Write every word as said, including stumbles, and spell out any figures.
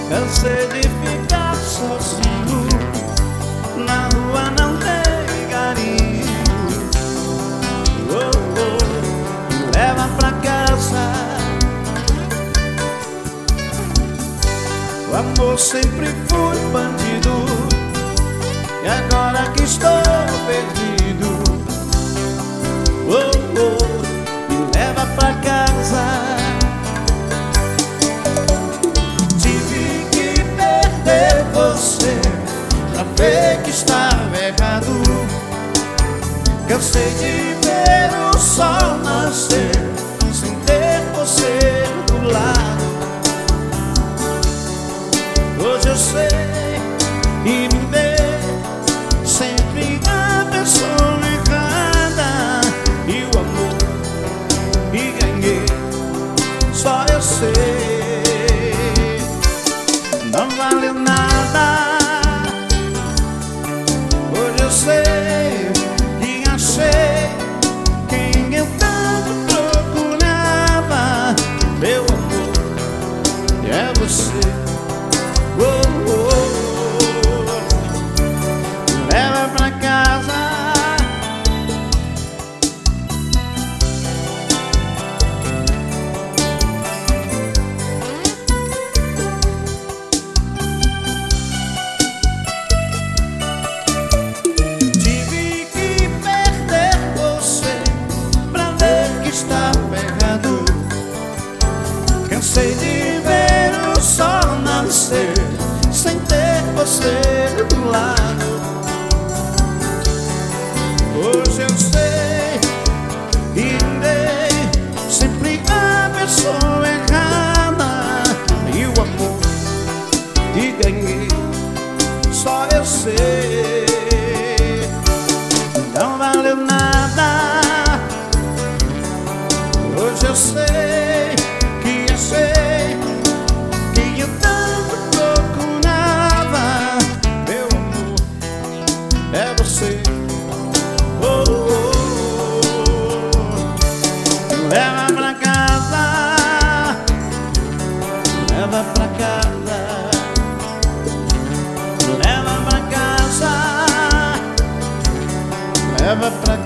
Cansei de ficar sozinho, na rua não tem carinho. Oh, oh, me leva pra casa. O amor sempre foi bandido, e agora que estou perdido, oh, oh, me leva pra casa. Tive que perder você pra ver que estava errado. Cansei de ver o sol nascer sem ter você do lado. Hoje eu sei e me vê sempre a pessoa errada, e o amor que ganhei só eu sei. Não valeu nada. Hoje eu sei que achei quem eu tanto procurava. Meu amor, é você. Oh, oh, oh. Leva pra casa. Tive que perder você pra ver que estava errado. Cansei de ver o sol nascer sem ter você do lado. Hoje eu sei e dei sempre a pessoa errada, e o amor que ganhei só eu sei. Não valeu nada. Hoje eu sei que achei quem eu tanto procurava. Meu amor, é você. Oh, oh, oh. Leva pra casa. Leva pra casa. Leva pra casa. Leva pra casa.